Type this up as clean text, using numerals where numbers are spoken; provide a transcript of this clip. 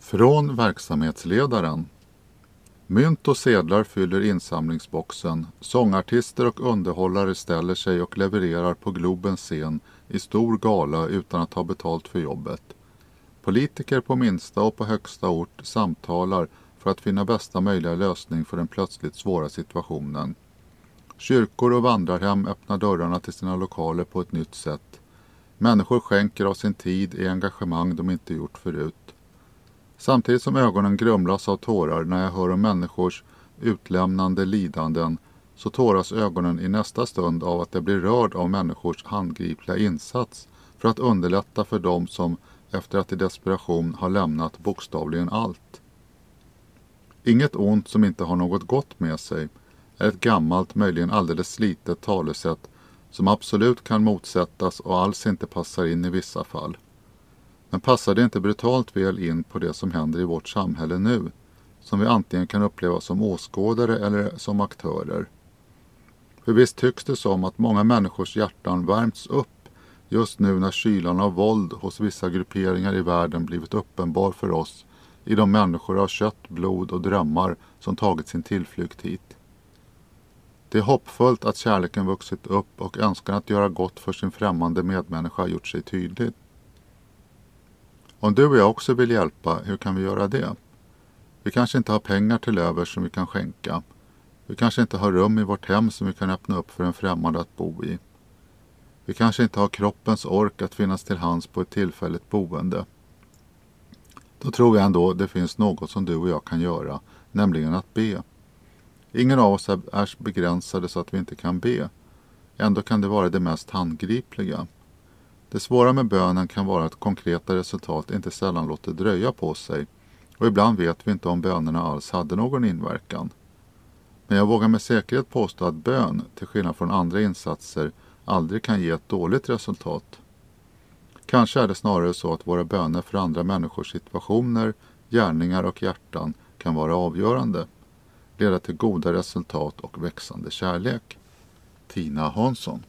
Från verksamhetsledaren. Mynt och sedlar fyller insamlingsboxen. Sångartister och underhållare ställer sig och levererar på Globens scen i stor gala utan att ha betalt för jobbet. Politiker på minsta och på högsta ort samtalar för att finna bästa möjliga lösning för den plötsligt svåra situationen. Kyrkor och vandrarhem öppnar dörrarna till sina lokaler på ett nytt sätt. Människor skänker av sin tid i engagemang de inte gjort förut. Samtidigt som ögonen grumlas av tårar när jag hör om människors utlämnande lidanden, så tåras ögonen i nästa stund av att jag blir rörd av människors handgripliga insats för att underlätta för dem som efter att i desperation har lämnat bokstavligen allt. Inget ont som inte har något gott med sig är ett gammalt, möjligen alldeles slitet talesätt som absolut kan motsättas och alls inte passar in i vissa fall. Men passar det inte brutalt väl in på det som händer i vårt samhälle nu, som vi antingen kan uppleva som åskådare eller som aktörer? För visst tycks det som att många människors hjärtan värmts upp just nu när kylan av våld hos vissa grupperingar i världen blivit uppenbar för oss i de människor av kött, blod och drömmar som tagit sin tillflykt hit. Det är hoppfullt att kärleken vuxit upp och önskan att göra gott för sin främmande medmänniska gjort sig tydlig. Om du och jag också vill hjälpa, hur kan vi göra det? Vi kanske inte har pengar till över som vi kan skänka. Vi kanske inte har rum i vårt hem som vi kan öppna upp för en främmande att bo i. Vi kanske inte har kroppens ork att finnas till hands på ett tillfälligt boende. Då tror jag ändå det finns något som du och jag kan göra, nämligen att be. Ingen av oss är begränsade så att vi inte kan be. Ändå kan det vara det mest handgripliga. Det svåra med bönen kan vara att konkreta resultat inte sällan låter dröja på sig, och ibland vet vi inte om bönerna alls hade någon inverkan. Men jag vågar med säkerhet påstå att bön, till skillnad från andra insatser, aldrig kan ge ett dåligt resultat. Kanske är det snarare så att våra böner för andra människors situationer, gärningar och hjärtan kan vara avgörande, leda till goda resultat och växande kärlek. Tina Hansson.